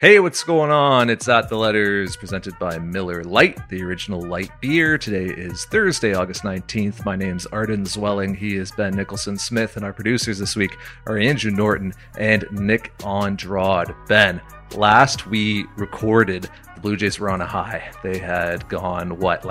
Hey, what's going on? It's At the Letters, presented by Miller Lite, the original light beer. Today is Thursday, August 19th. My name's Arden Zwelling. He is Ben Nicholson-Smith, and our producers this week are Andrew Norton and Nick Andrade. Ben, last we recorded, the Blue Jays were on a high. They had gone,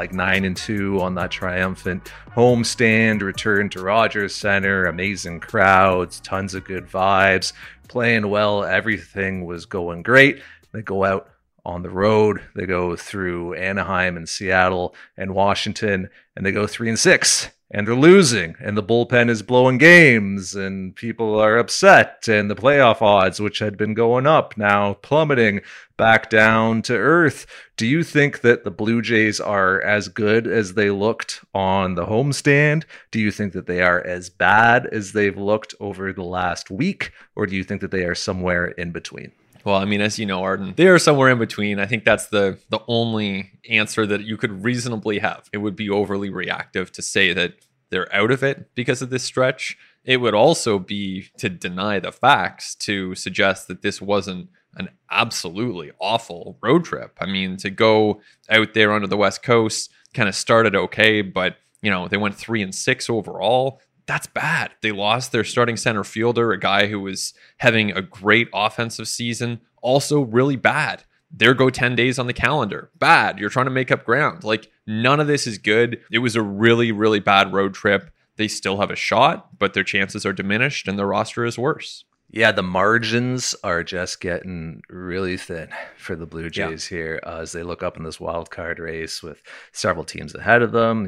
9-2 on that triumphant homestand, return to Rogers Center, amazing crowds, tons of good vibes, playing well, everything was going great. They go out on the road, they go through Anaheim and Seattle and Washington, and they go 3-6, and they're losing, and the bullpen is blowing games, and people are upset, and the playoff odds, which had been going up, now plummeting back down to earth. Do you think that the Blue Jays are as good as they looked on the homestand? Do you think that they are as bad as they've looked over the last week? Or do you think that they are somewhere in between? Well, I mean, as you know, Arden, they are somewhere in between. I think that's the only answer that you could reasonably have. It would be overly reactive to say that they're out of it because of this stretch. It would also be to deny the facts, to suggest that this wasn't an absolutely awful road trip. I mean, to go out there onto the West Coast, kind of started okay, but they went 3-6 overall. That's bad. They lost their starting center fielder, a guy who was having a great offensive season, also really bad. There go 10 days on the calendar. Bad. You're trying to make up ground. None of this is good. It was a really, really bad road trip. They still have a shot, but their chances are diminished and their roster is worse. Yeah, the margins are just getting really thin for the Blue Jays here as they look up in this wild card race with several teams ahead of them,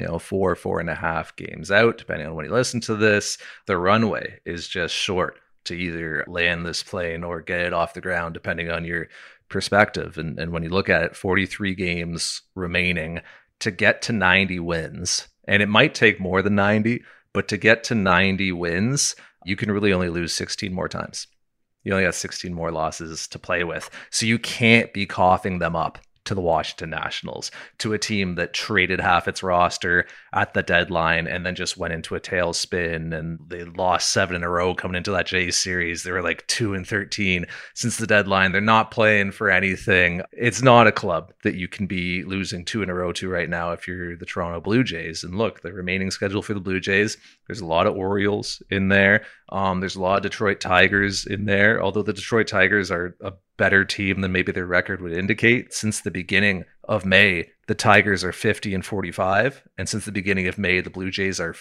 4.5 games out, depending on when you listen to this. The runway is just short to either land this plane or get it off the ground, depending on your perspective. And when you look at it, 43 games remaining to get to 90 wins, and it might take more than 90, but to get to 90 wins, you can really only lose 16 more times. You only have 16 more losses to play with. So you can't be coughing them up to the Washington Nationals, to a team that traded half its roster at the deadline and then just went into a tailspin, and they lost 7 in a row coming into that Jays series. They were 2-13 since the deadline. They're not playing for anything. It's not a club that you can be losing 2 in a row to right now if you're the Toronto Blue Jays. And look, the remaining schedule for the Blue Jays, there's a lot of Orioles in there. There's a lot of Detroit Tigers in there, although the Detroit Tigers are a better team than maybe their record would indicate. Since the beginning of May, the Tigers are 50-45, and since the beginning of May, the Blue Jays are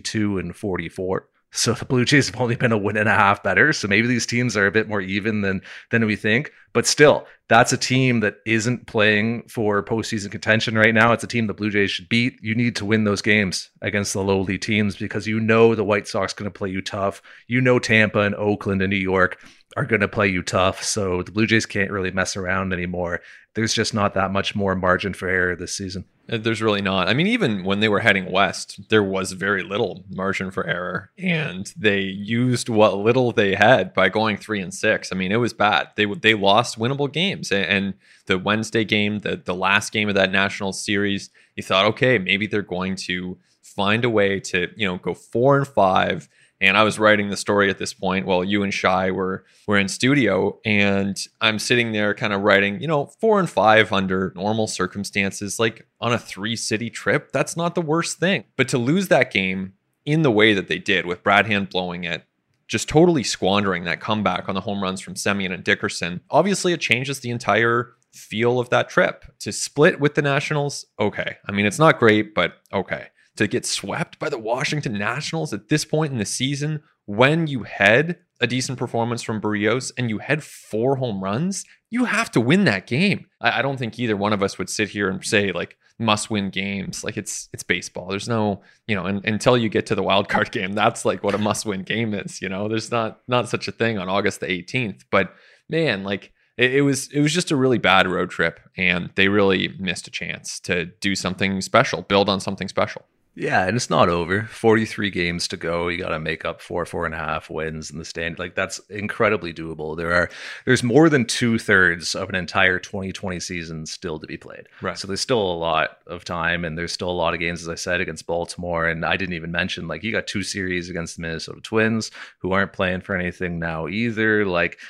52-44. So the Blue Jays have only been a win and a half better. So maybe these teams are a bit more even than we think. But still, that's a team that isn't playing for postseason contention right now. It's a team the Blue Jays should beat. You need to win those games against the lowly teams because the White Sox going to play you tough. Tampa and Oakland and New York are going to play you tough. So the Blue Jays can't really mess around anymore. There's just not that much more margin for error this season. There's really not. I mean, even when they were heading west, there was very little margin for error, and they used what little they had by going 3-6. I mean, it was bad. They lost winnable games, and the Wednesday game, the last game of that National Series, you thought, okay, maybe they're going to find a way to go 4-5. And I was writing the story at this point while you and Shai were in studio, and I'm sitting there kind of writing, 4-5 under normal circumstances, on a 3-city trip. That's not the worst thing. But to lose that game in the way that they did, with Brad Hand blowing it, just totally squandering that comeback on the home runs from Semien and Dickerson, obviously it changes the entire feel of that trip. To split with the Nationals, okay. I mean, it's not great, but okay. To get swept by the Washington Nationals at this point in the season, when you had a decent performance from Berríos and you had 4 home runs, you have to win that game. I don't think either one of us would sit here and say must-win games. It's baseball. There's no, until you get to the wild card game, that's what a must-win game is. There's not such a thing on August the 18th. But man, it was just a really bad road trip, and they really missed a chance to do something special, build on something special. Yeah, and it's not over. 43 games to go. You got to make up 4.5 wins in the stand. That's incredibly doable. There's more than 2/3 of an entire 2020 season still to be played. Right. So there's still a lot of time, and there's still a lot of games, as I said, against Baltimore. And I didn't even mention, you got 2 series against the Minnesota Twins, who aren't playing for anything now either.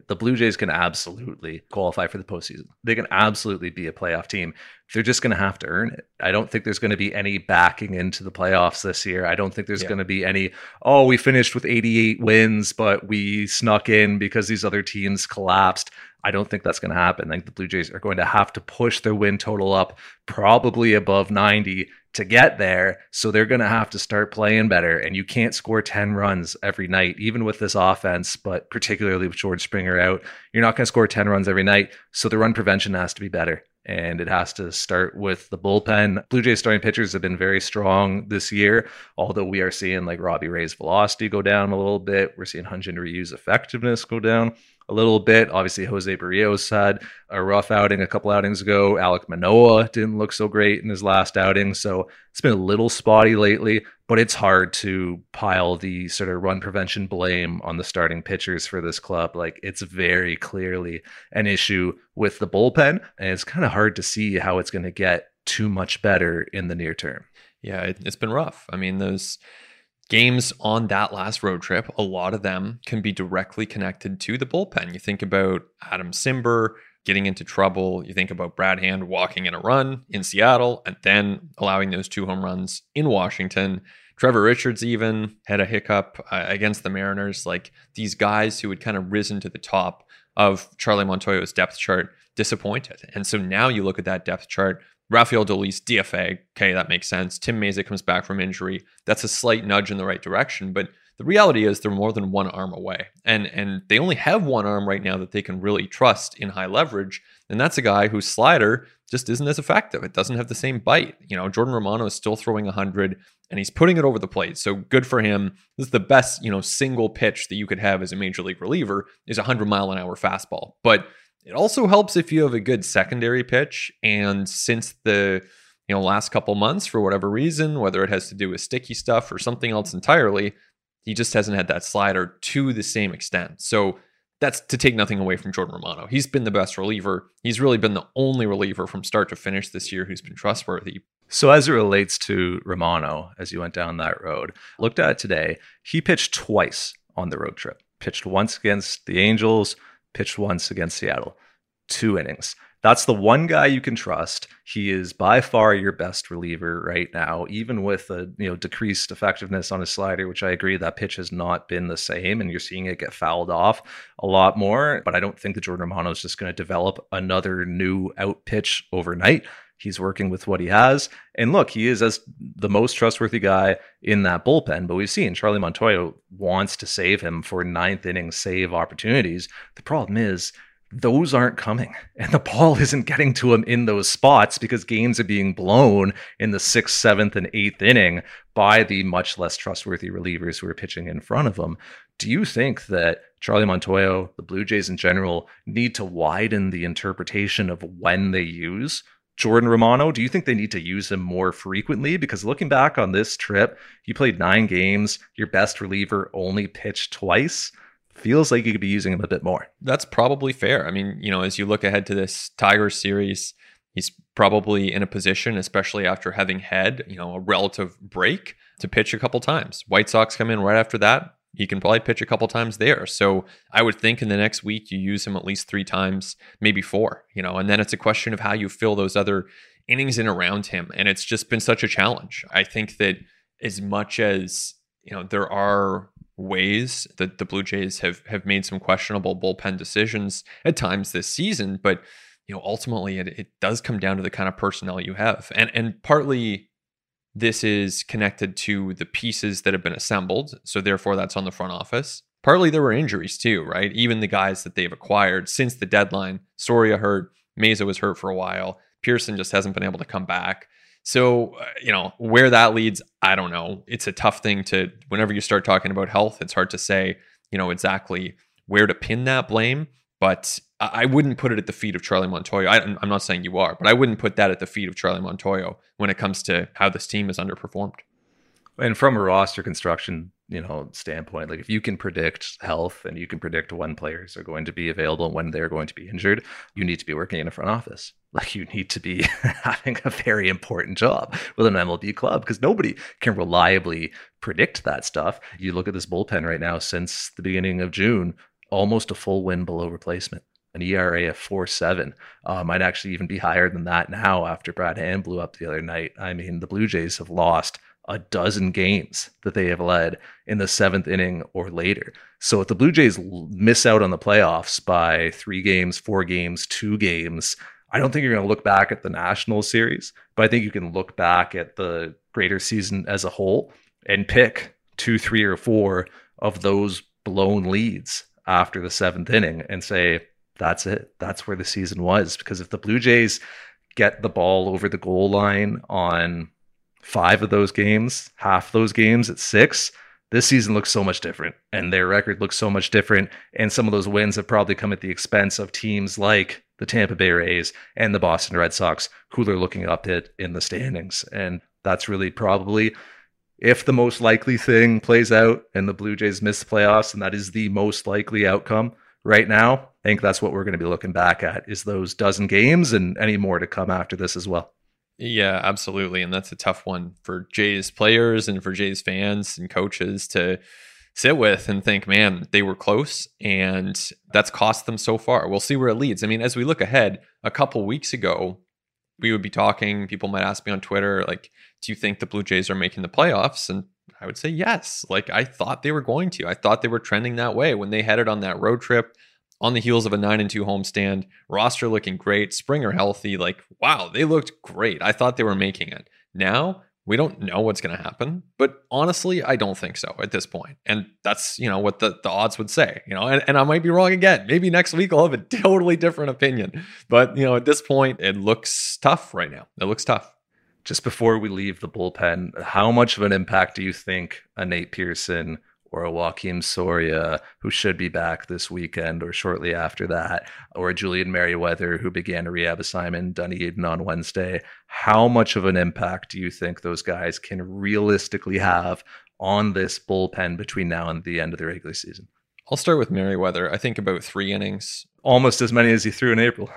the Blue Jays can absolutely qualify for the postseason. They can absolutely be a playoff team. They're just going to have to earn it. I don't think there's going to be any backing into the playoffs this year. I don't think there's going to be any, oh, we finished with 88 wins, but we snuck in because these other teams collapsed. I don't think that's going to happen. I think the Blue Jays are going to have to push their win total up probably above 90 to get there. So they're going to have to start playing better. And you can't score 10 runs every night, even with this offense, but particularly with George Springer out. You're not going to score 10 runs every night. So the run prevention has to be better. And it has to start with the bullpen. Blue Jays starting pitchers have been very strong this year, although we are seeing like Robbie Ray's velocity go down a little bit. We're seeing Hyun-Jin Ryu's effectiveness go down a little bit. Obviously, Jose Barrios had a rough outing a couple outings ago. Alek Manoah didn't look so great in his last outing. So it's been a little spotty lately, but it's hard to pile the sort of run prevention blame on the starting pitchers for this club. Like, it's very clearly an issue with the bullpen, and it's kind of hard to see how it's going to get too much better in the near term. Yeah, it's been rough. I mean, those games on that last road trip, a lot of them can be directly connected to the bullpen. You think about Adam Simber getting into trouble. You think about Brad Hand walking in a run in Seattle and then allowing those 2 home runs in Washington. Trevor Richards even had a hiccup against the Mariners. Like, these guys who had kind of risen to the top of Charlie Montoyo's depth chart disappointed. And so now you look at that depth chart, Rafael Dolis, DFA, okay, that makes sense. Tim Mayza comes back from injury. That's a slight nudge in the right direction, but the reality is they're more than one arm away. And they only have one arm right now that they can really trust in high leverage, and that's a guy whose slider just isn't as effective. It doesn't have the same bite. You know, Jordan Romano is still throwing 100, and he's putting it over the plate, so good for him. This is the best, single pitch that you could have as a major league reliever is a 100-mile-an-hour fastball. But it also helps if you have a good secondary pitch. And since the last couple months, for whatever reason, whether it has to do with sticky stuff or something else entirely, he just hasn't had that slider to the same extent. So that's to take nothing away from Jordan Romano. He's been the best reliever. He's really been the only reliever from start to finish this year who's been trustworthy. So as it relates to Romano, as you went down that road, looked at it today, he pitched twice on the road trip. Pitched once against the Angels, pitched once against Seattle. 2 innings. That's the one guy you can trust. He is by far your best reliever right now, even with a decreased effectiveness on his slider, which I agree that pitch has not been the same, and you're seeing it get fouled off a lot more. But I don't think that Jordan Romano is just going to develop another new out pitch overnight. He's working with what he has. And look, he is as the most trustworthy guy in that bullpen. But we've seen Charlie Montoyo wants to save him for 9th inning save opportunities. The problem is those aren't coming, and the ball isn't getting to him in those spots because games are being blown in the 6th, 7th, and 8th inning by the much less trustworthy relievers who are pitching in front of him. Do you think that Charlie Montoyo, the Blue Jays in general, need to widen the interpretation of when they use Jordan Romano? Do you think they need to use him more frequently? Because looking back on this trip, he played 9 games. Your best reliever only pitched twice. Feels like you could be using him a bit more. That's probably fair. I mean, as you look ahead to this Tigers series, he's probably in a position, especially after having had, a relative break, to pitch a couple times. White Sox come in right after that. He can probably pitch a couple times there. So I would think in the next week, you use him at least 3 times, maybe 4, and then it's a question of how you fill those other innings in around him. And it's just been such a challenge. I think that as much as, there are ways that the Blue Jays have made some questionable bullpen decisions at times this season, but ultimately it does come down to the kind of personnel you have, and partly this is connected to the pieces that have been assembled, so therefore that's on the front office. Partly there were injuries too, right? Even the guys that they've acquired since the deadline, Soria hurt, Mayza was hurt for a while, Pearson just hasn't been able to come back. So, where that leads, I don't know. It's a tough thing to, whenever you start talking about health, it's hard to say, exactly where to pin that blame. But I wouldn't put it at the feet of Charlie Montoyo. I'm not saying you are, but I wouldn't put that at the feet of Charlie Montoyo when it comes to how this team is underperformed. And from a roster construction, standpoint, like if you can predict health and you can predict when players are going to be available and when they're going to be injured, you need to be working in a front office. Like you need to be having a very important job with an MLB club because nobody can reliably predict that stuff. You look at this bullpen right now since the beginning of June, almost a full win below replacement, an ERA of 4.7. Might actually even be higher than that now after Brad Hand blew up the other night. I mean, the Blue Jays have lost a dozen games that they have led in the seventh inning or later. So if the Blue Jays miss out on the playoffs by 3 games, 4 games, 2 games, I don't think you're going to look back at the National Series, but I think you can look back at the greater season as a whole and pick 2, 3, or 4 of those blown leads after the 7th inning and say, that's it. That's where the season was. Because if the Blue Jays get the ball over the goal line on 5 of those games, half those games at 6, this season looks so much different and their record looks so much different. And some of those wins have probably come at the expense of teams like the Tampa Bay Rays and the Boston Red Sox, who they're looking up at in the standings. And that's really probably, if the most likely thing plays out and the Blue Jays miss the playoffs, and that is the most likely outcome right now, I think that's what we're going to be looking back at, is those dozen games and any more to come after this as well. Yeah, absolutely. And that's a tough one for Jays players and for Jays fans and coaches to sit with and think, man, they were close and that's cost them so far. We'll see where it leads. I mean, as we look ahead, a couple weeks ago, we would be talking, people might ask me on Twitter, like, do you think the Blue Jays are making the playoffs? And I would say yes. Like, I thought they were going to. I thought they were trending that way when they headed on that road trip on the heels of a 9-2 homestand, roster looking great, Springer healthy. Like, wow, they looked great. I thought they were making it. Now, we don't know what's going to happen, but honestly, I don't think so at this point. And that's, what the odds would say, and I might be wrong again. Maybe next week I'll have a totally different opinion. But, at this point, it looks tough right now. It looks tough. Just before we leave the bullpen, how much of an impact do you think a Nate Pearson or a Joakim Soria, who should be back this weekend or shortly after that, or a Julian Merryweather, who began a rehab assignment in Dunedin on Wednesday, how much of an impact do you think those guys can realistically have on this bullpen between now and the end of the regular season? I'll start with Merryweather. I think about 3 innings. Almost as many as he threw in April.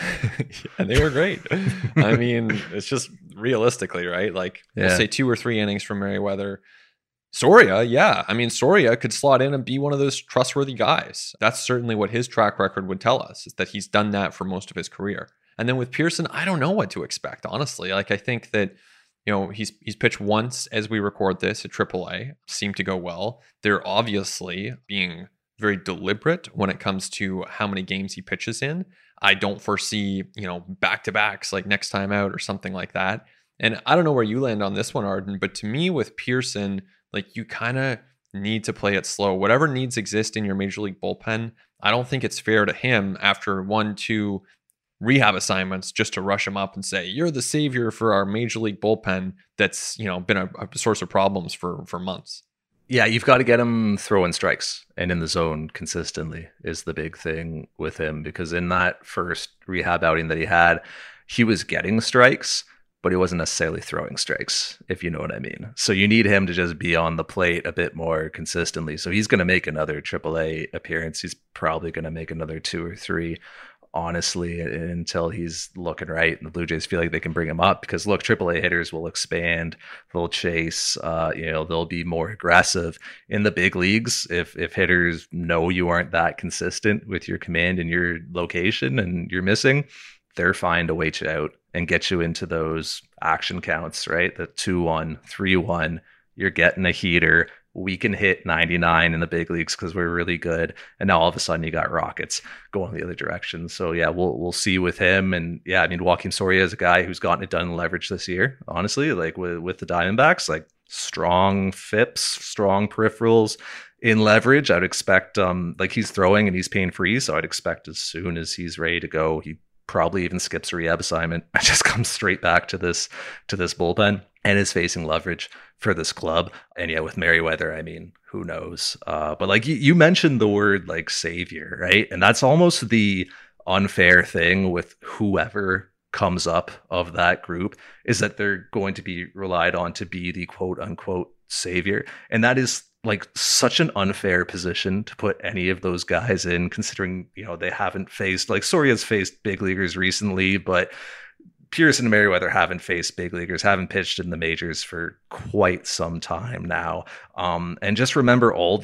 And they were great. I mean, it's just realistically, right? Like, we'll say 2 or 3 innings from Merryweather. Soria, yeah. I mean, Soria could slot in and be one of those trustworthy guys. That's certainly what his track record would tell us, is that he's done that for most of his career. And then with Pearson, I don't know what to expect, honestly. Like, I think that, he's pitched once as we record this at AAA, seemed to go well. They're obviously being very deliberate when it comes to how many games he pitches in. I don't foresee, back-to-backs like next time out or something like that. And I don't know where you land on this one, Arden, but to me with Pearson, like, you kind of need to play it slow. Whatever needs exist in your major league bullpen, I don't think it's fair to him after 1, 2 rehab assignments just to rush him up and say, you're the savior for our major league bullpen that's, been a source of problems for months. Yeah, you've got to get him throwing strikes and in the zone consistently is the big thing with him, because in that first rehab outing that he had, he was getting strikes, but he wasn't necessarily throwing strikes, if you know what I mean. So you need him to just be on the plate a bit more consistently. So he's going to make another AAA appearance. He's probably going to make another 2 or 3, honestly, until he's looking right. And the Blue Jays feel like they can bring him up because, look, AAA hitters will expand, they'll chase, they'll be more aggressive. In the big leagues, if hitters know you aren't that consistent with your command and your location and you're missing, they're fine to wait you out and get you into those action counts, right? The 2-1, 3-1, you're getting a heater. We can hit 99 in the big leagues because we're really good. And now all of a sudden you got rockets going the other direction. So yeah, we'll see with him. And yeah, I mean, Joakim Soria is a guy who's gotten it done in leverage this year, honestly, like with the Diamondbacks, like strong FIPS, strong peripherals in leverage. I'd expect, like, he's throwing and he's pain free. So I'd expect as soon as he's ready to go, he probably even skips a rehab assignment. I just comes straight back to this bullpen and is facing leverage for this club. And yeah, with Merryweather, I mean, who knows? But like you mentioned the word like savior, right? And that's almost the unfair thing with whoever comes up of that group, is that they're going to be relied on to be the quote unquote savior. And that is like such an unfair position to put any of those guys in, considering, they haven't faced, like, Soria's faced big leaguers recently, but Pearson and Merryweather haven't faced big leaguers, haven't pitched in the majors for quite some time now. And just remember all the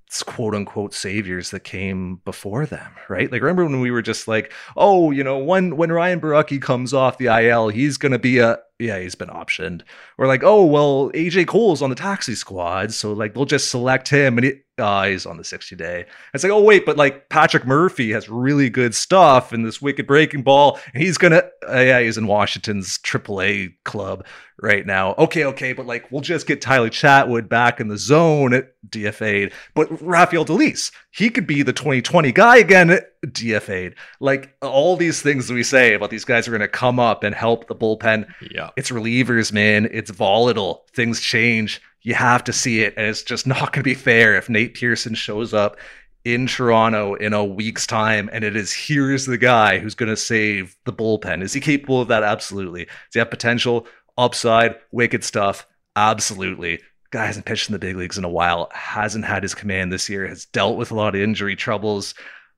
quote unquote saviors that came before them, right? Like, remember when we were just like, oh, when Ryan Borucki comes off the IL, he's going to be he's been optioned. Or like, oh, well, AJ Cole's on the taxi squad, so like they'll just select him and he's on the 60-day. It's like, oh, wait, but like Patrick Murphy has really good stuff in this wicked breaking ball, and he's in Washington's AAA club right now. Okay, but like we'll just get Tyler Chatwood back in the zone at DFA'd. But Rafael Delis, he could be the 2020 guy again at DFA'd. Like all these things that we say about these guys are going to come up and help the bullpen. Yeah. It's relievers, man. It's volatile. Things change. You have to see it. And it's just not going to be fair if Nate Pearson shows up in Toronto in a week's time and it is, here's the guy who's going to save the bullpen. Is he capable of that? Absolutely. Does he have potential? Upside, wicked stuff? Absolutely. Guy hasn't pitched in the big leagues in a while, hasn't had his command this year, has dealt with a lot of injury troubles.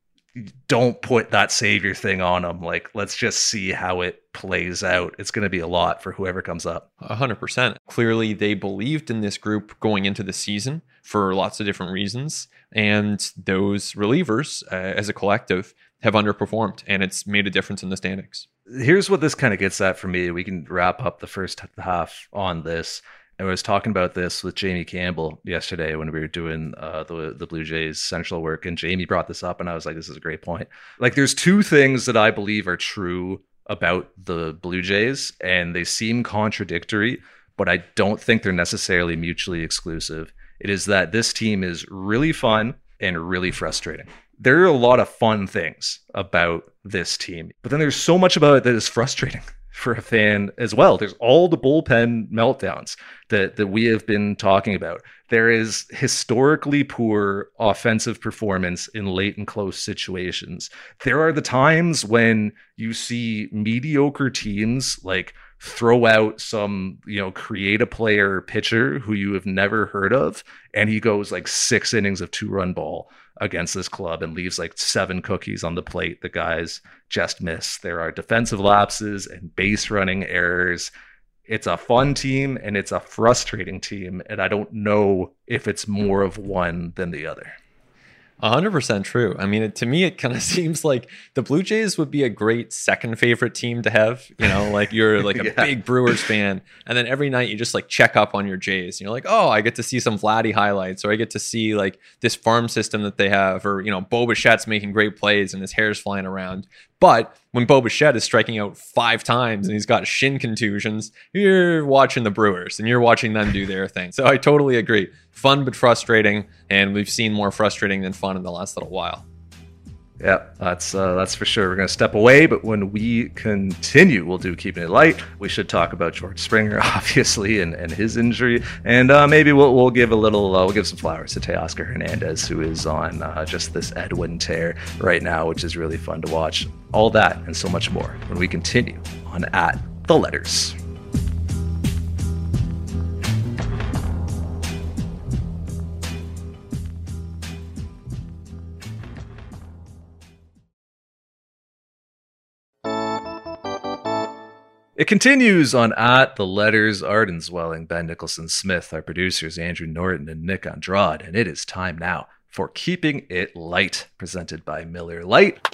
Don't put that savior thing on him. Like, let's just see how it plays out. It's going to be a lot for whoever comes up. 100%. Clearly, they believed in this group going into the season for lots of different reasons. And those relievers, as a collective, have underperformed, and it's made a difference in the standings. Here's what this kind of gets at for me. We can wrap up the first half on this. I was talking about this with Jamie Campbell yesterday when we were doing the Blue Jays Central work, and Jamie brought this up, and I was like, this is a great point. Like, there's two things that I believe are true about the Blue Jays, and they seem contradictory, but I don't think they're necessarily mutually exclusive. It is that this team is really fun and really frustrating. There are a lot of fun things about this team, but then there's so much about it that is frustrating for a fan as well. There's all the bullpen meltdowns that we have been talking about. There is historically poor offensive performance in late and close situations. There are the times when you see mediocre teams like throw out some, create a player pitcher who you have never heard of, and he goes like 6 innings of 2-run ball against this club and leaves like 7 cookies on the plate the guys just miss. There are defensive lapses and base running errors. It's a fun team and it's a frustrating team, and I don't know if it's more of one than the other. 100% true. I mean, to me, it kind of seems like the Blue Jays would be a great second favorite team to have. Like you're like a big Brewers fan, and then every night you just like check up on your Jays. And you're like, oh, I get to see some Vladdy highlights, or I get to see like this farm system that they have, or Bo Bichette's making great plays and his hair's flying around. But when Bo Bichette is striking out 5 times and he's got shin contusions, you're watching the Brewers and you're watching them do their thing. So I totally agree. Fun but frustrating, and we've seen more frustrating than fun in the last little while. Yeah, that's for sure. We're going to step away, but when we continue, we'll do Keeping It Light. We should talk about George Springer, obviously, and his injury, and maybe we'll give we'll give some flowers to Teoscar Hernandez, who is on just this Edwin tear right now, which is really fun to watch. All that and so much more when we continue on At the Letters. It continues on At the Letters. Arden Zwelling, Ben Nicholson Smith, our producers Andrew Norton and Nick Andrade, and it is time now for Keeping It Light, presented by Miller Lite.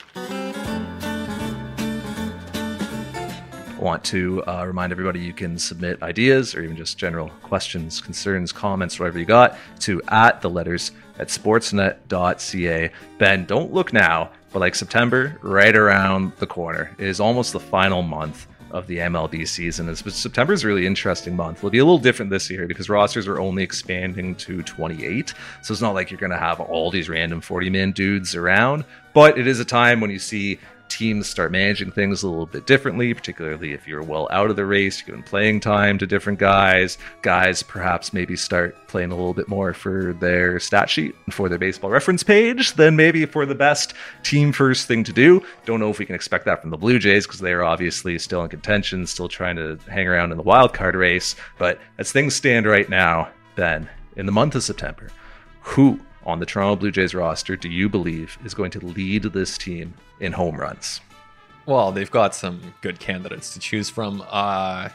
I want to remind everybody you can submit ideas or even just general questions, concerns, comments, whatever you got, to @theletters@sportsnet.ca. Ben, don't look now, but like September, right around the corner, is almost the final month of the MLB season. September is a really interesting month. It'll be a little different this year because rosters are only expanding to 28. So it's not like you're going to have all these random 40-man dudes around, but it is a time when you see teams start managing things a little bit differently, particularly if you're well out of the race, you're giving playing time to different guys. Guys perhaps maybe start playing a little bit more for their stat sheet and for their baseball reference page than maybe for the best team first thing to do. Don't know if we can expect that from the Blue Jays because they are obviously still in contention, still trying to hang around in the wild card race. But as things stand right now, Ben, in the month of September, who on the Toronto Blue Jays roster do you believe is going to lead this team in home runs? Well, they've got some good candidates to choose from.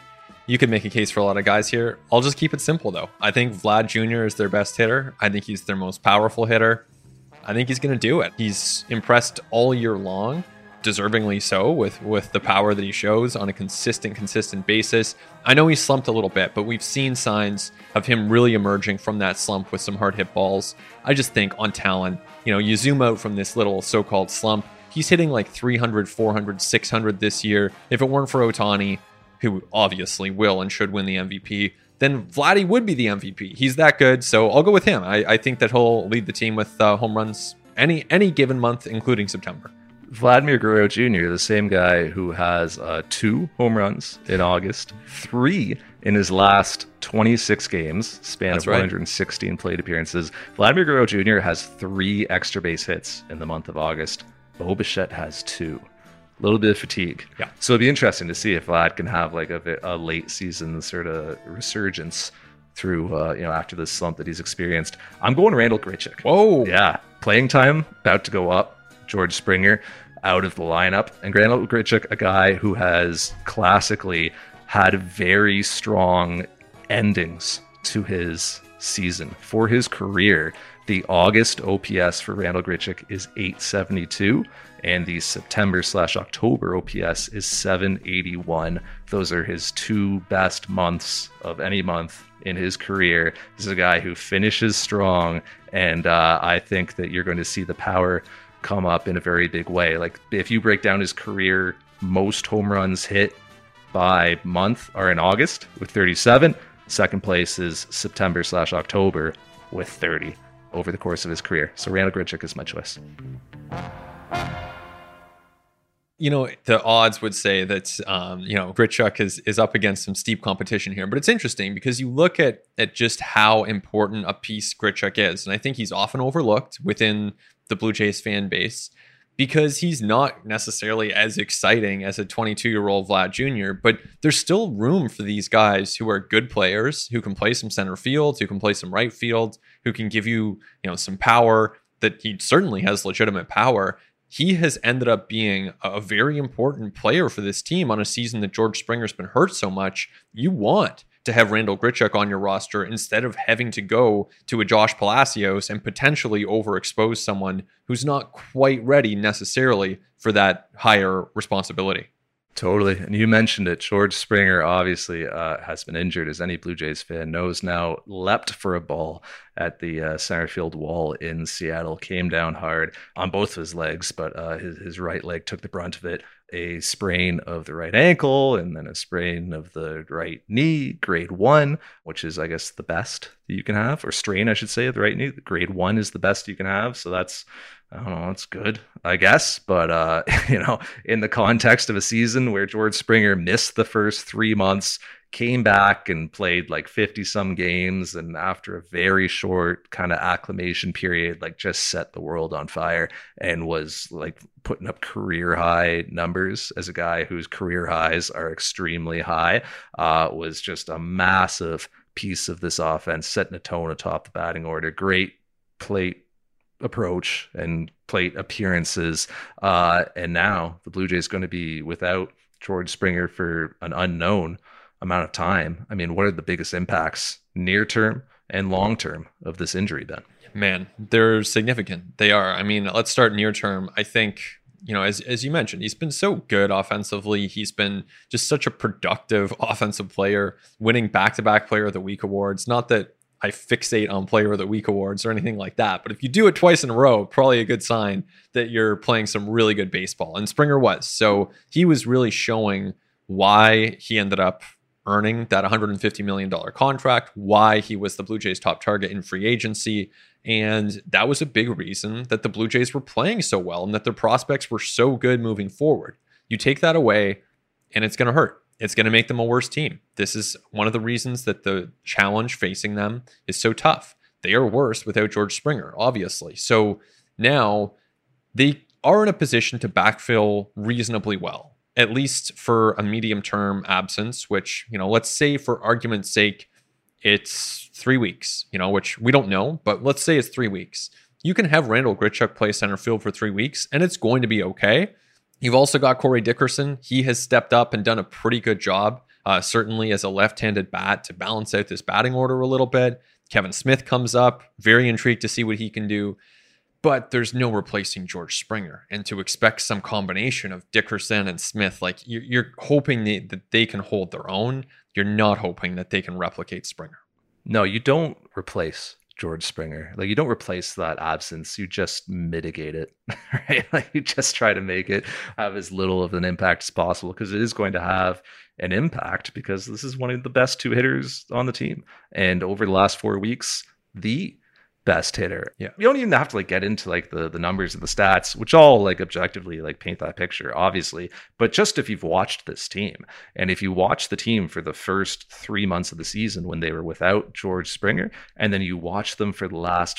You could make a case for a lot of guys here. I'll just keep it simple, though. I think Vlad Jr. is their best hitter. I think he's their most powerful hitter. I think he's going to do it. He's impressed all year long, deservingly so, with the power that he shows on a consistent basis. I know he slumped a little bit, but we've seen signs of him really emerging from that slump with some hard hit balls. I just think on talent, you zoom out from this little so-called slump, he's hitting like 300, 400, 600 this year. If it weren't for Ohtani, who obviously will and should win the MVP, then Vladdy would be the MVP. He's that good, so I'll go with him. I think that he'll lead the team with home runs any given month, including September. Vladimir Guerrero Jr., the same guy who has 2 home runs in August, 3 in his last 26 games, span of 116 plate appearances. Vladimir Guerrero Jr. has 3 extra base hits in the month of August. Bo Bichette has 2. A little bit of fatigue. Yeah. So it'd be interesting to see if Vlad can have like a late season sort of resurgence through, after this slump that he's experienced. I'm going Randal Grichuk. Whoa. Yeah. Playing time about to go up. George Springer out of the lineup. And Randal Grichuk, a guy who has classically had very strong endings to his season. For his career, the August OPS for Randal Grichuk is 872, and the September/October OPS is 781. Those are his 2 best months of any month in his career. This is a guy who finishes strong, and I think that you're going to see the power come up in a very big way. Like, if you break down his career, most home runs hit by month are in August with 37. Second place is September/October with 30 over the course of his career. So Randal Grichuk is my choice. The odds would say that, Grichuk is up against some steep competition here. But it's interesting because you look at just how important a piece Grichuk is. And I think he's often overlooked within the Blue Jays fan base because he's not necessarily as exciting as a 22-year-old Vlad Jr., but there's still room for these guys who are good players, who can play some center field, who can play some right field, who can give you, some power. That he certainly has legitimate power. He has ended up being a very important player for this team on a season that George Springer's been hurt so much. You want to have Randal Grichuk on your roster instead of having to go to a Josh Palacios and potentially overexpose someone who's not quite ready necessarily for that higher responsibility. Totally. And you mentioned it. George Springer obviously has been injured, as any Blue Jays fan knows now. Leapt for a ball at the center field wall in Seattle. Came down hard on both of his legs, but his right leg took the brunt of it. A sprain of the right ankle and then a sprain of the right knee, grade 1, which is, I guess, the best that you can have, or strain, I should say, of the right knee. Grade 1 is the best you can have. So that's, I don't know, that's good, I guess. But, in the context of a season where George Springer missed the first 3 months, came back and played like 50 some games, and after a very short kind of acclimation period, like just set the world on fire and was like putting up career high numbers as a guy whose career highs are extremely high, was just a massive piece of this offense, setting a tone atop the batting order. Great plate approach and plate appearances. And now the Blue Jays going to be without George Springer for an unknown amount of time. I mean, what are the biggest impacts near term and long term of this injury then? Man, they're significant. They are. I mean, let's start near term. I think, as you mentioned, he's been so good offensively. He's been just such a productive offensive player, winning back-to-back Player of the Week awards. Not that I fixate on Player of the Week awards or anything like that, but if you do it twice in a row, probably a good sign that you're playing some really good baseball. And Springer was. So he was really showing why he ended up earning that $150 million contract, why he was the Blue Jays' top target in free agency. And that was a big reason that the Blue Jays were playing so well and that their prospects were so good moving forward. You take that away and it's going to hurt. It's going to make them a worse team. This is one of the reasons that the challenge facing them is so tough. They are worse without George Springer, obviously. So now they are in a position to backfill reasonably well, at least for a medium-term absence, which, let's say for argument's sake, it's 3 weeks, which we don't know, but let's say it's 3 weeks. You can have Randal Grichuk play center field for 3 weeks, and it's going to be okay. You've also got Corey Dickerson. He has stepped up and done a pretty good job certainly as a left-handed bat to balance out this batting order a little bit. Kevin Smith comes up, very intrigued to see what he can do. But there's no replacing George Springer. And to expect some combination of Dickerson and Smith, like you're hoping that they can hold their own. You're not hoping that they can replicate Springer. No, you don't replace George Springer. Like, you don't replace that absence. You just mitigate it, right? Like, you just try to make it have as little of an impact as possible, because it is going to have an impact, because this is one of the best two hitters on the team. And over the last 4 weeks, the best hitter. Yeah. You don't even have to like get into like the numbers and the stats, which all like objectively like paint that picture, obviously. But just if you've watched this team, and if you watch the team for the first 3 months of the season when they were without George Springer, and then you watch them for the last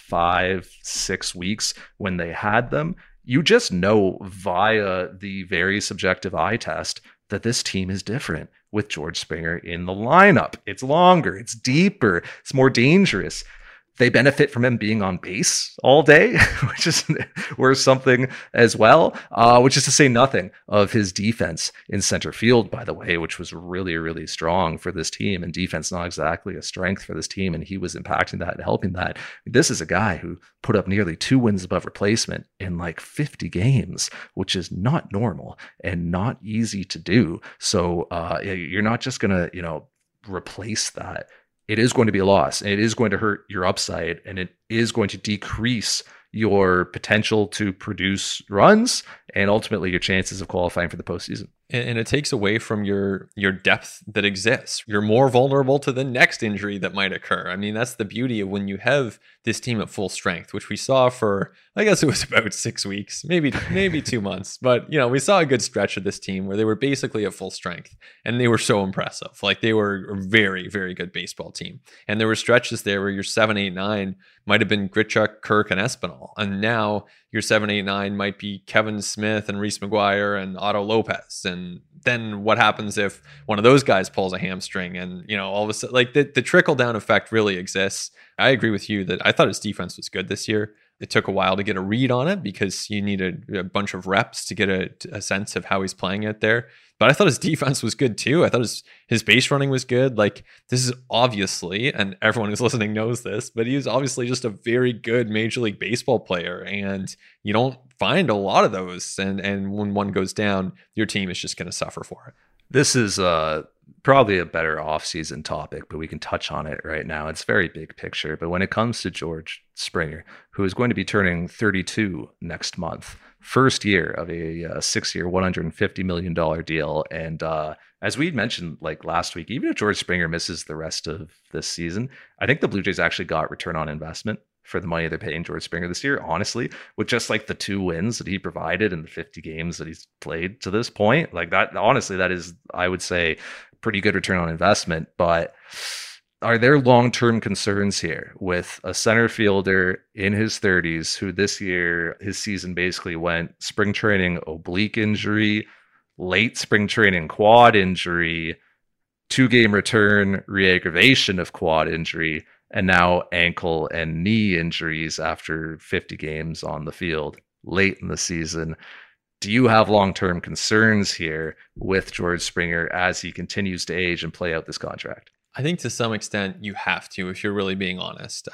5-6 weeks when they had them, you just know via the very subjective eye test that this team is different with George Springer in the lineup. It's longer, it's deeper, it's more dangerous. They benefit from him being on base all day, which is worth something as well, which is to say nothing of his defense in center field, by the way, which was really, really strong for this team, and defense not exactly a strength for this team, and he was impacting that and helping that. This is a guy who put up nearly 2 wins above replacement in like 50 games, which is not normal and not easy to do. So you're not just going to, replace that. It is going to be a loss, and it is going to hurt your upside, and it is going to decrease your potential to produce runs and ultimately your chances of qualifying for the postseason. And it takes away from your depth that exists. You're more vulnerable to the next injury that might occur. I mean, that's the beauty of when you have this team at full strength, which we saw for, I guess it was about 6 weeks, maybe 2 months. But, we saw a good stretch of this team where they were basically at full strength, and they were so impressive. Like, they were a very, very good baseball team. And there were stretches there where your 7, 8, 9 might have been Grichuk, Kirk, and Espinal. And now your 7, 8, 9 might be Kevin Smith and Reese McGuire and Otto Lopez. And then what happens if one of those guys pulls a hamstring? And, all of a sudden, like the trickle down effect really exists. I agree with you that I thought his defense was good this year. It took a while to get a read on it because you needed a bunch of reps to get a sense of how he's playing it there. But I thought his defense was good too. I thought his base running was good. Like, this is obviously, and everyone who's listening knows this, but he was obviously just a very good Major League Baseball player. And you don't find a lot of those. And when one goes down, your team is just going to suffer for it. This is probably a better offseason topic, but we can touch on it right now. It's very big picture. But when it comes to George Springer, who is going to be turning 32 next month, first year of a 6-year, $150 million deal. And as we mentioned like last week, even if George Springer misses the rest of this season, I think the Blue Jays actually got return on investment for the money they're paying George Springer this year, honestly, with just like the 2 wins that he provided in the 50 games that he's played to this point. Like that, honestly, that is, I would say, pretty good return on investment. But are there long-term concerns here with a center fielder in his 30s who this year, his season basically went spring training oblique injury, late spring training quad injury, 2-game return re-aggravation of quad injury, and now ankle and knee injuries after 50 games on the field late in the season? Do you have long-term concerns here with George Springer as he continues to age and play out this contract? I think to some extent you have to, if you're really being honest.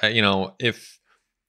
If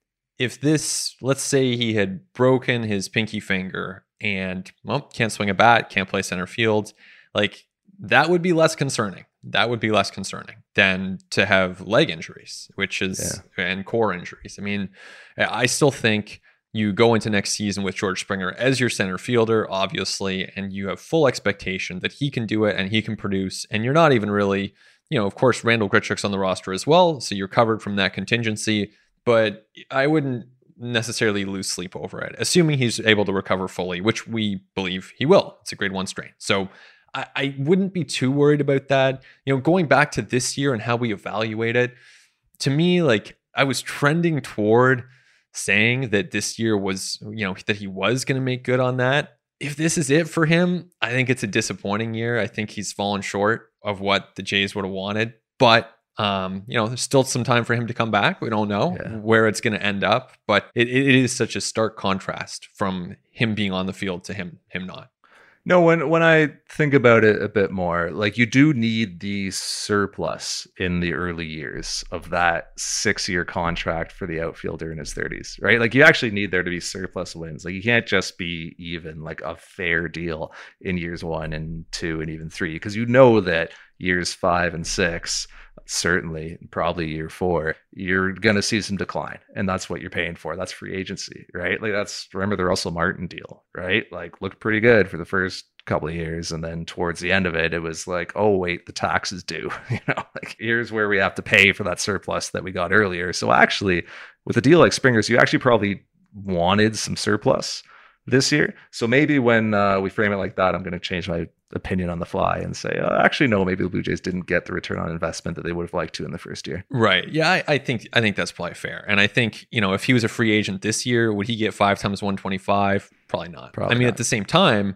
this, let's say he had broken his pinky finger and can't swing a bat, can't play center field, like that would be less concerning. That would be less concerning than to have leg injuries, and core injuries. I mean, I still think you go into next season with George Springer as your center fielder, obviously, and you have full expectation that he can do it and he can produce. And you're not even really, of course, Randall Grichuk's on the roster as well, so you're covered from that contingency. But I wouldn't necessarily lose sleep over it, assuming he's able to recover fully, which we believe he will. It's a grade 1 strain. So I wouldn't be too worried about that. Going back to this year and how we evaluate it, to me, like I was trending toward saying that this year was, that he was going to make good on that. If this is it for him, I think it's a disappointing year. I think he's fallen short of what the Jays would have wanted. But, there's still some time for him to come back. We don't know where it's going to end up. But it is such a stark contrast from him being on the field to him not. No, when I think about it a bit more, like you do need the surplus in the early years of that 6-year contract for the outfielder in his 30s, right? Like you actually need there to be surplus wins. Like you can't just be even like a fair deal in years 1 and 2 and even 3, because you know that years 5 and 6, certainly probably year 4, you're gonna see some decline, and that's what you're paying for. That's free agency, right? Like that's, remember the Russell Martin deal, right? Like looked pretty good for the first couple of years, and then towards the end of it was like, oh wait, the tax is due. Like here's where we have to pay for that surplus that we got earlier. So actually with a deal like Springer's, you actually probably wanted some surplus this year. So maybe when we frame it like that, I'm going to change my opinion on the fly and say, actually, no, maybe the Blue Jays didn't get the return on investment that they would have liked to in the first year. Right. Yeah, I think that's probably fair. And I think, if he was a free agent this year, would he get 5 times 125? Probably not. Probably not. At the same time,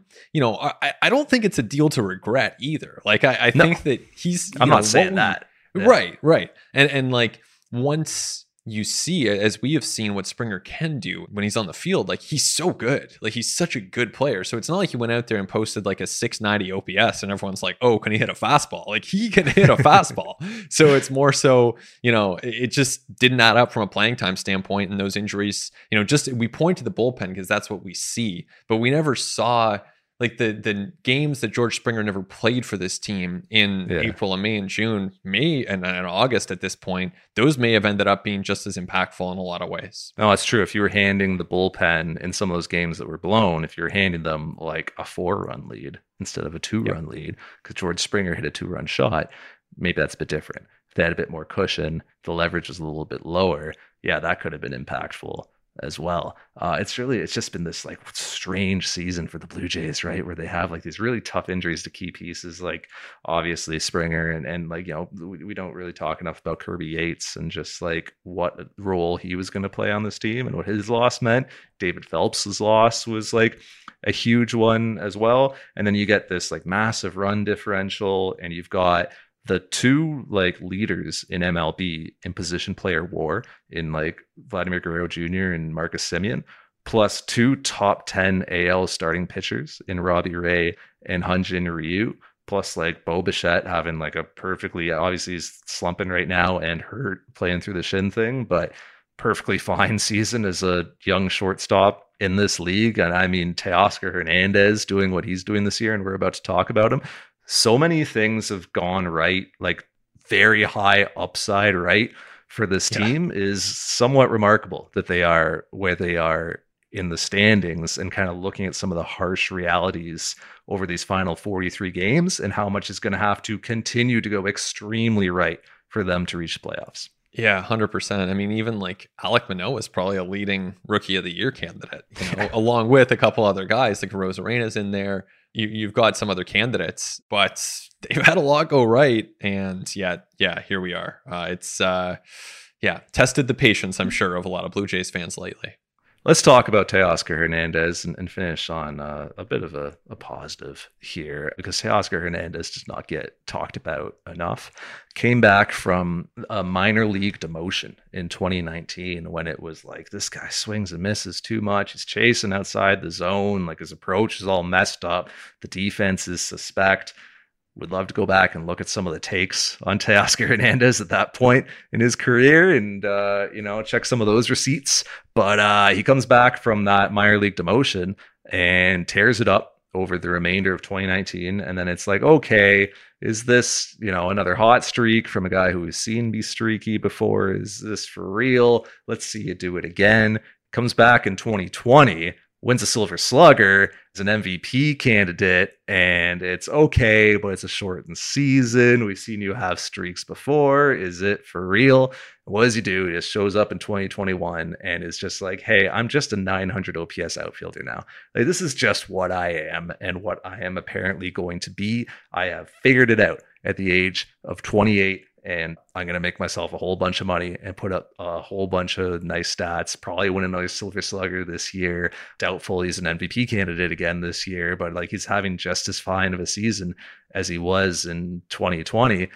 I don't think it's a deal to regret either. Like I think that he's I'm not saying that. Yeah. Right. And like once you see, as we have seen, what Springer can do when he's on the field, like he's so good. Like he's such a good player. So it's not like he went out there and posted like a 690 OPS and everyone's like, oh, can he hit a fastball? Like he can hit a fastball. So it's more so, it just didn't add up from a playing time standpoint. And those injuries, we point to the bullpen because that's what we see, but we never saw like the games that George Springer never played for this team in April and May and June, and August at this point, those may have ended up being just as impactful in a lot of ways. No, that's true. If you were handing the bullpen in some of those games that were blown, if you're handing them like a 4-run lead instead of a 2-run lead, because George Springer hit a 2-run shot, maybe that's a bit different. If they had a bit more cushion, the leverage was a little bit lower, that could have been impactful as well. It's just been this like strange season for the Blue Jays, right? Where they have like these really tough injuries to key pieces, like obviously Springer and like, we don't really talk enough about Kirby Yates and just like what role he was going to play on this team and what his loss meant. David Phelps's loss was like a huge one as well. And then you get this like massive run differential, and you've got the 2 like leaders in MLB in position player war in like Vladimir Guerrero Jr. and Marcus Semien, plus 2 top 10 AL starting pitchers in Robbie Ray and Hyun-Jin Ryu, plus like Bo Bichette having like a perfectly, obviously he's slumping right now and hurt playing through the shin thing, but perfectly fine season as a young shortstop in this league. And I mean, Teoscar Hernandez doing what he's doing this year, and we're about to talk about him. So many things have gone right, like very high upside right for this team is somewhat remarkable that they are where they are in the standings, and kind of looking at some of the harsh realities over these final 43 games and how much is going to have to continue to go extremely right for them to reach the playoffs. Yeah, 100%. I mean, even like Alek Manoah is probably a leading rookie of the year candidate, along with a couple other guys like Rosarena's in there. You've got some other candidates, but they've had a lot go right. And here we are. It's tested the patience, I'm sure, of a lot of Blue Jays fans lately. Let's talk about Teoscar Hernandez and finish on a bit of a positive here, because Teoscar Hernandez does not get talked about enough. Came back from a minor league demotion in 2019 when it was like, this guy swings and misses too much. He's chasing outside the zone. Like his approach is all messed up. The defense is suspect. Would love to go back and look at some of the takes on Teoscar Hernandez at that point in his career and, check some of those receipts. But he comes back from that minor league demotion and tears it up over the remainder of 2019. And then it's like, okay, is this, another hot streak from a guy who we've seen be streaky before? Is this for real? Let's see you do it again. Comes back in 2020. Wins a Silver Slugger, is an MVP candidate, and it's okay, but it's a shortened season. We've seen you have streaks before. Is it for real? What does he do? He just shows up in 2021 and is just like, hey, I'm just a 900 OPS outfielder now. Like, this is just what I am and what I am apparently going to be. I have figured it out at the age of 28. And I'm going to make myself a whole bunch of money and put up a whole bunch of nice stats. Probably win another Silver Slugger this year. Doubtful he's an MVP candidate again this year, but like he's having just as fine of a season as he was in 2020.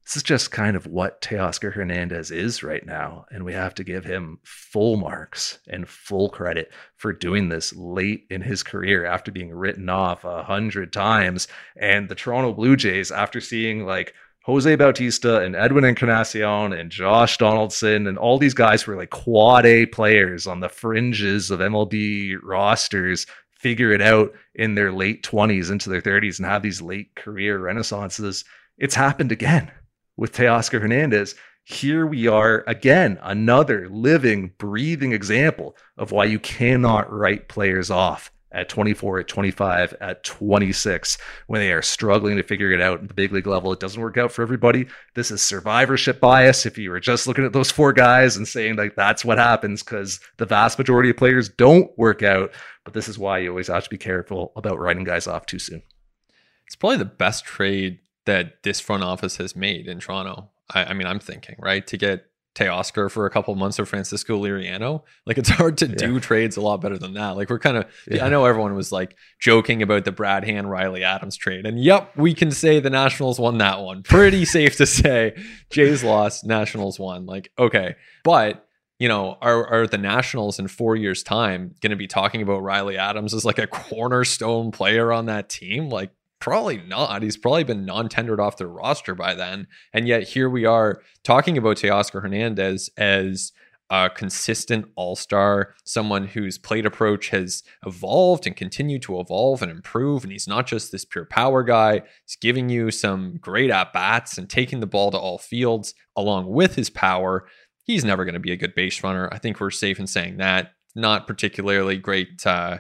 This is just kind of what Teoscar Hernandez is right now. And we have to give him full marks and full credit for doing this late in his career after being written off 100 times. And the Toronto Blue Jays, after seeing like Jose Bautista and Edwin Encarnacion and Josh Donaldson and all these guys who were like quad A players on the fringes of MLB rosters, figure it out in their late 20s into their 30s and have these late career renaissances. It's happened again with Teoscar Hernandez. Here we are again, another living, breathing example of why you cannot write players off at 24, at 25, at 26, when they are struggling to figure it out at the big league level. It doesn't work out for everybody. This is survivorship bias. If you were just looking at those four guys and saying like that's what happens, because the vast majority of players don't work out. But this is why you always have to be careful about writing guys off too soon. It's probably the best trade that this front office has made in Toronto. I mean, I'm thinking, right, to get Teoscar for a couple of months of Francisco Liriano. Like, it's hard to do trades a lot better than that. Like, we're kind of, I know everyone was like joking about the Brad Hand, Riley Adams trade. And yep, we can say the Nationals won that one. Pretty safe to say Jays lost, Nationals won. Like, okay. But, you know, are the Nationals in 4 years' time going to be talking about Riley Adams as like a cornerstone player on that team? Like, probably not. He's probably been non-tendered off their roster by then. And yet here we are talking about Teoscar Hernandez as a consistent all-star, someone whose plate approach has evolved and continued to evolve and improve. And he's not just this pure power guy. He's giving you some great at-bats and taking the ball to all fields along with his power. He's never going to be a good base runner. I think we're safe in saying that. Not particularly great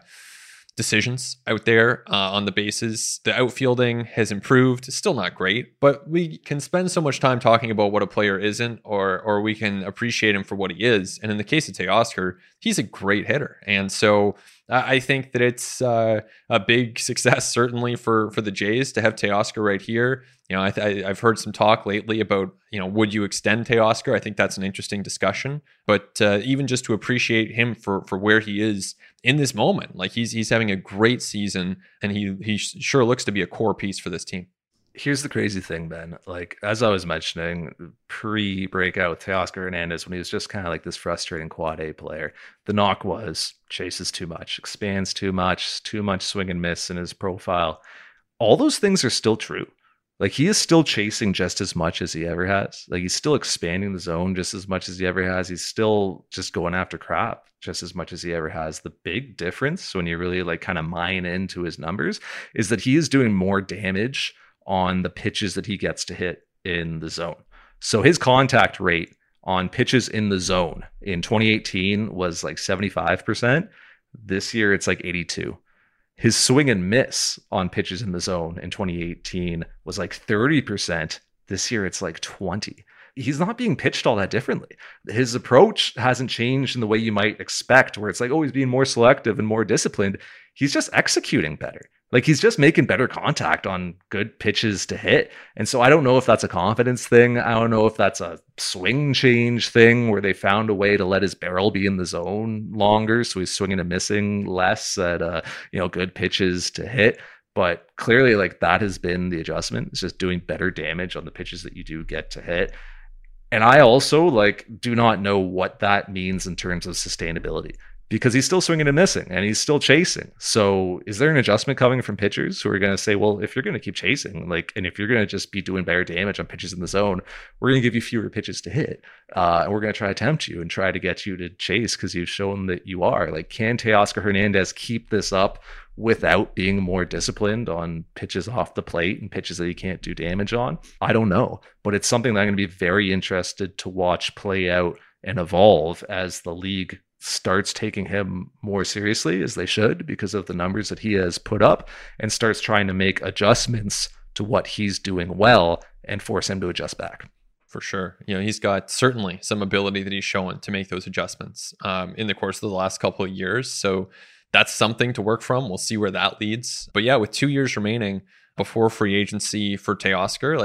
decisions out there on the bases. The outfielding has improved. It's still not great, but we can spend so much time talking about what a player isn't, or we can appreciate him for what he is. And in the case of Teoscar, he's a great hitter. And so I think that it's a big success, certainly for the Jays to have Teoscar right here. You know, I've heard some talk lately about, you know, would you extend Teoscar? I think that's an interesting discussion. But even just to appreciate him for where he is in this moment, like he's having a great season, and he sure looks to be a core piece for this team. Here's the crazy thing, Ben. Like, as I was mentioning, pre-breakout with Teoscar Hernandez, when he was just kind of like this frustrating quad A player, the knock was chases too much, expands too much swing and miss in his profile. All those things are still true. Like, he is still chasing just as much as he ever has. Like, he's still expanding the zone just as much as he ever has. He's still just going after crap just as much as he ever has. The big difference, when you really like kind of mine into his numbers, is that he is doing more damage on the pitches that he gets to hit in the zone. So his contact rate on pitches in the zone in 2018 was like 75%. This year it's like 82. His swing and miss on pitches in the zone in 2018 was like 30%. This year it's like 20. He's not being pitched all that differently. His approach hasn't changed in the way you might expect, where it's like, oh, he's being more selective and more disciplined. He's just executing better. Like, he's just making better contact on good pitches to hit. And so I don't know if that's a confidence thing. I don't know if that's a swing change thing where they found a way to let his barrel be in the zone longer, so he's swinging and missing less at good pitches to hit. But clearly, like, that has been the adjustment. It's just doing better damage on the pitches that you do get to hit. And I also do not know what that means in terms of sustainability, because he's still swinging and missing and he's still chasing. So is there an adjustment coming from pitchers who are going to say, well, if you're going to keep chasing, and if you're going to just be doing better damage on pitches in the zone, we're going to give you fewer pitches to hit. And we're going to try to tempt you and try to get you to chase because you've shown that you are. Like, can Teoscar Hernandez keep this up without being more disciplined on pitches off the plate and pitches that he can't do damage on? I don't know, but it's something that I'm going to be very interested to watch play out and evolve as the league starts taking him more seriously, as they should, because of the numbers that he has put up, and starts trying to make adjustments to what he's doing well and force him to adjust back. For sure. You know, he's got certainly some ability that he's shown to make those adjustments in the course of the last couple of years. So that's something to work from. We'll see where that leads. But yeah, with 2 years remaining before free agency for Teoscar,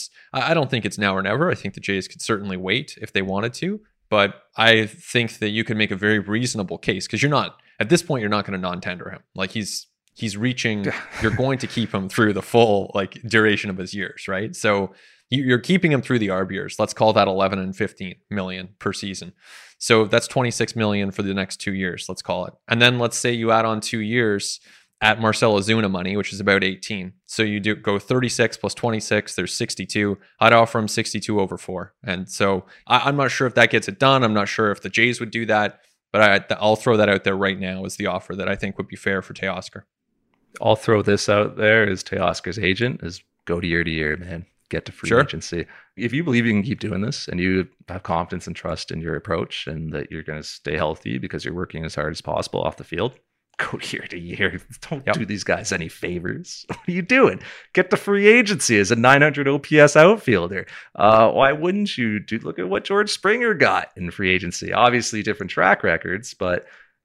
I don't think it's now or never. I think the Jays could certainly wait if they wanted to. But I think that you could make a very reasonable case, because at this point, you're not going to non-tender him. Like, he's he's reaching, you're going to keep him through the full like duration of his years, right? So you're keeping him through the ARB years. Let's call that 11 and 15 million per season. So that's 26 million for the next 2 years, let's call it. And then let's say you add on 2 years at Marcell Ozuna money, which is about 18. So you do go 36 plus 26, there's 62. I'd offer him 62 over 4. And so I'm not sure if that gets it done. I'm not sure if the Jays would do that, but I'll throw that out there right now as the offer that I think would be fair for Teoscar. I'll throw this out there as Teoscar's agent is go to year, man. Get to free agency. If you believe you can keep doing this and you have confidence and trust in your approach and that you're going to stay healthy because you're working as hard as possible off the field, go year to year. Don't do these guys any favors. What are you doing? Get the free agency as a 900 OPS outfielder. Why wouldn't you look at what George Springer got in free agency? Obviously different track records, but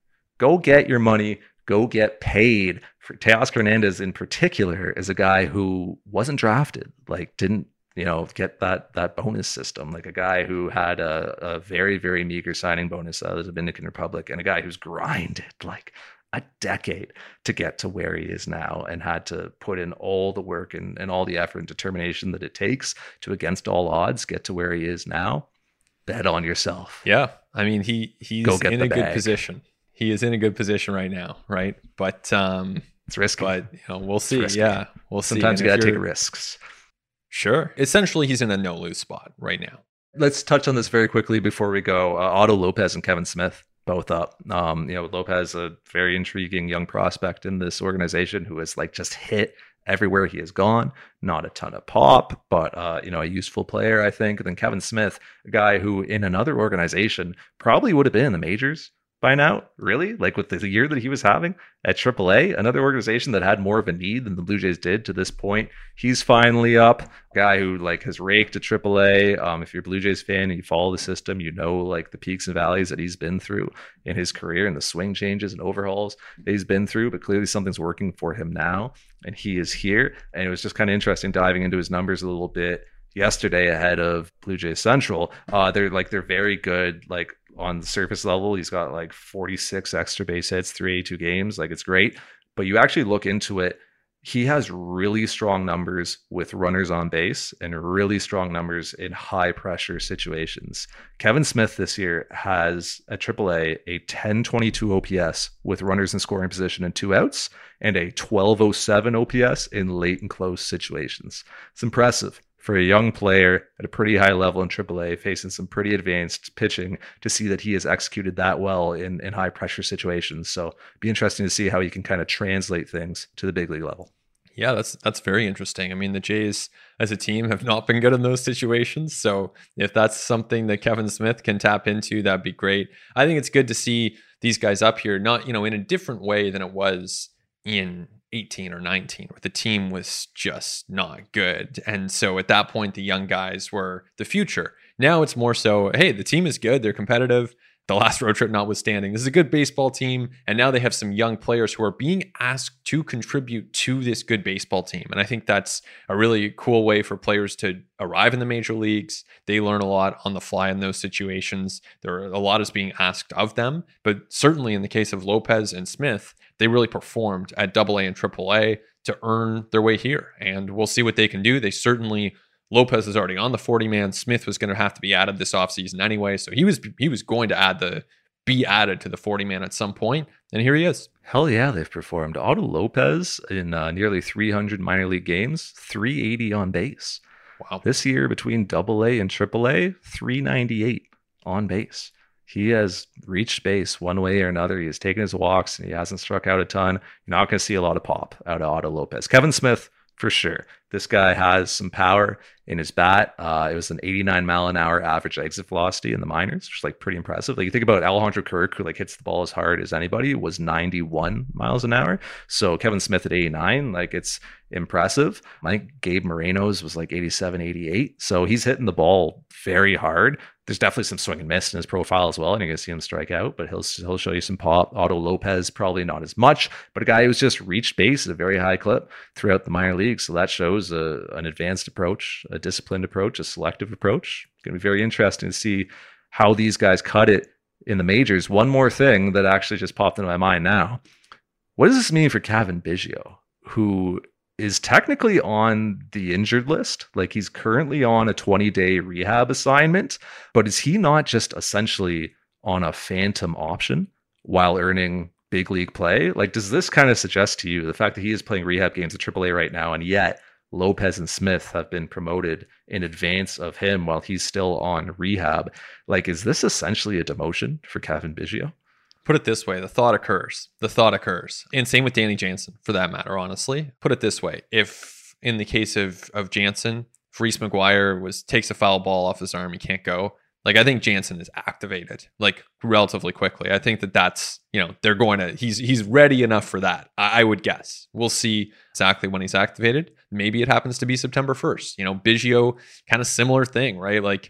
go get your money. Go get paid. For Teoscar Hernandez in particular is a guy who wasn't drafted, like didn't get that bonus system, like a guy who had a very, very meager signing bonus out of the Dominican Republic, and a guy who's grinded like a decade to get to where he is now and had to put in all the work and all the effort and determination that it takes to, against all odds, get to where he is now. Bet on yourself. Yeah. I mean, he's in a good position. He is in a good position right now, right? But it's risky. But we'll see. Yeah, we'll see. Sometimes you got to take risks. Sure. Essentially, he's in a no-lose spot right now. Let's touch on this very quickly before we go. Otto Lopez and Kevin Smith both up. Lopez, a very intriguing young prospect in this organization who has like just hit everywhere he has gone. Not a ton of pop, but a useful player, I think. And then Kevin Smith, a guy who in another organization probably would have been in the majors by now, really, like with the year that he was having at AAA, another organization that had more of a need than the Blue Jays did to this point. He's finally up. Guy who like has raked at AAA. If you're a Blue Jays fan and you follow the system, like the peaks and valleys that he's been through in his career and the swing changes and overhauls that he's been through. But clearly something's working for him now, and he is here. And it was just kind of interesting diving into his numbers a little bit yesterday ahead of Blue Jays Central. They're very good, like on the surface level. He's got like 46 extra base hits, 382 games. Like it's great. But you actually look into it, he has really strong numbers with runners on base and really strong numbers in high pressure situations. Kevin Smith this year has at AAA a 1022 OPS with runners in scoring position and 2 outs, and a 1207 OPS in late and close situations. It's impressive for a young player at a pretty high level in AAA, facing some pretty advanced pitching, to see that he has executed that well in high pressure situations. So be interesting to see how he can kind of translate things to the big league level. Yeah, that's very interesting. I mean, the Jays as a team have not been good in those situations. So if that's something that Kevin Smith can tap into, that'd be great. I think it's good to see these guys up here, not, in a different way than it was in 18 or 19, where the team was just not good. And so at that point, the young guys were the future. Now it's more so, hey, the team is good. They're competitive. The last road trip notwithstanding, this is a good baseball team. And now they have some young players who are being asked to contribute to this good baseball team. And I think that's a really cool way for players to arrive in the major leagues. They learn a lot on the fly in those situations. A lot is being asked of them. But certainly in the case of Lopez and Smith, they really performed at AA and AAA to earn their way here. And we'll see what they can do. Lopez is already on the 40-man. Smith was going to have to be added this offseason anyway. So he was going to be added to the 40-man at some point. And here he is. Hell yeah, they've performed. Otto Lopez in nearly 300 minor league games, 380 on base. Wow. This year between AA and AAA, 398 on base. He has reached base one way or another. He has taken his walks and he hasn't struck out a ton. You're not going to see a lot of pop out of Otto Lopez. Kevin Smith, for sure. This guy has some power in his bat. It was an 89 mile an hour average exit velocity in the minors, which is like pretty impressive. Like you think about Alejandro Kirk, who like hits the ball as hard as anybody, was 91 miles an hour. So Kevin Smith at 89, like it's impressive. I think Gabe Moreno's was like 87, 88. So he's hitting the ball very hard. There's definitely some swing and miss in his profile as well, and you're going to see him strike out, but he'll show you some pop. Otto Lopez, probably not as much, but a guy who's just reached base at a very high clip throughout the minor leagues. So that shows an advanced approach, a disciplined approach, a selective approach. It's going to be very interesting to see how these guys cut it in the majors. One more thing that actually just popped into my mind now. what does this mean for Cavan Biggio, who is technically on the injured list? Like, he's currently on a 20-day rehab assignment, but is he not just essentially on a phantom option while earning big league play? Like, does this kind of suggest to you the fact that he is playing rehab games at AAA right now, and yet Lopez and Smith have been promoted in advance of him while he's still on rehab? Like, is this essentially a demotion for Cavan Biggio? Put it this way, the thought occurs. And same with Danny Jansen, for that matter, honestly. Put it this way, if in the case of Jansen, if Reese McGuire takes a foul ball off his arm, he can't go. Like, I think Jansen is activated like relatively quickly. I think that's, they're going to, he's ready enough for that. I would guess. We'll see exactly when he's activated. Maybe it happens to be September 1st. Biggio, kind of similar thing, right? Like,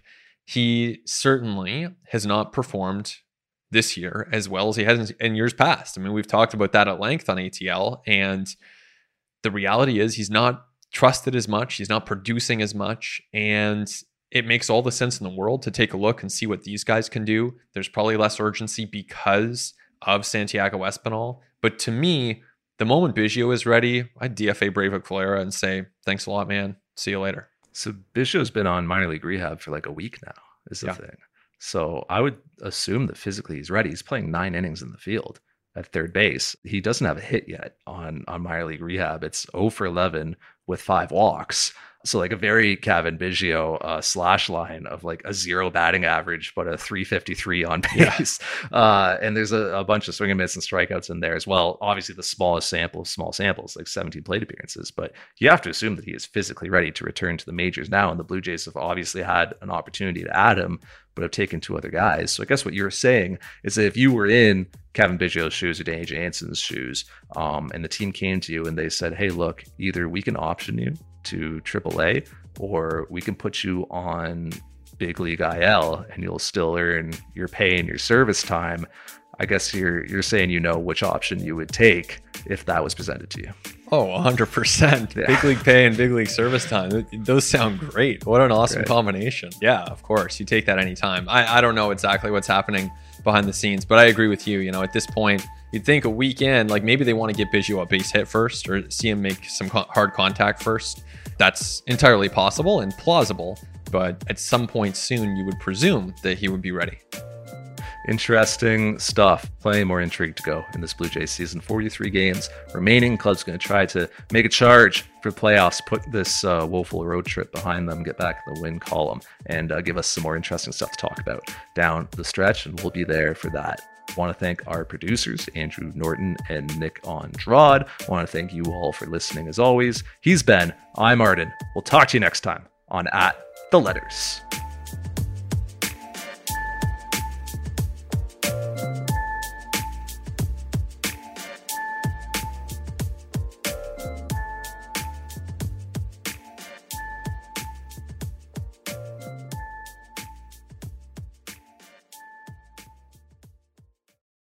he certainly has not performed this year as well as he has in years past. I mean, we've talked about that at length on ATL, and the reality is he's not trusted as much. He's not producing as much, and it makes all the sense in the world to take a look and see what these guys can do. There's probably less urgency because of Santiago Espinal. But to me, the moment Biggio is ready, I'd DFA Breivik Valera and say, thanks a lot, man. See you later. So Biggio's been on minor league rehab for like a week now, is the thing. So I would assume that physically he's ready. He's playing 9 innings in the field at third base. He doesn't have a hit yet on minor league rehab. It's 0 for 11 with 5 walks. So like a very Cavan Biggio slash line of like a 0 batting average, but a 353 on base. Yeah. And there's a bunch of swing and miss and strikeouts in there as well. Obviously the smallest sample of small samples, like 17 plate appearances, but you have to assume that he is physically ready to return to the majors now. And the Blue Jays have obviously had an opportunity to add him, but have taken 2 other guys. So I guess what you're saying is that if you were in Cavan Biggio's shoes or Danny Jansen's shoes, and the team came to you and they said, hey, look, either we can option you to AAA or we can put you on big league IL and you'll still earn your pay and your service time, I guess you're saying which option you would take if that was presented to you. Oh, 100%. Yeah. Big league pay and big league service time. Those sound great. What an awesome combination. Yeah, of course. You take that anytime. I don't know exactly what's happening behind the scenes, but I agree with you. At this point, you'd think a weekend, like maybe they want to get Biggio a base hit first or see him make some hard contact first. That's entirely possible and plausible, but at some point soon, you would presume that he would be ready. Interesting stuff. Plenty more intrigue to go in this Blue Jays season. 43 games remaining. Club's going to try to make a charge for playoffs, put this woeful road trip behind them, get back in the win column, and give us some more interesting stuff to talk about down the stretch, and we'll be there for that. I want to thank our producers, Andrew Norton and Nick Andrade. I want to thank you all for listening as always. He's Ben. I'm Arden. We'll talk to you next time on At The Letters.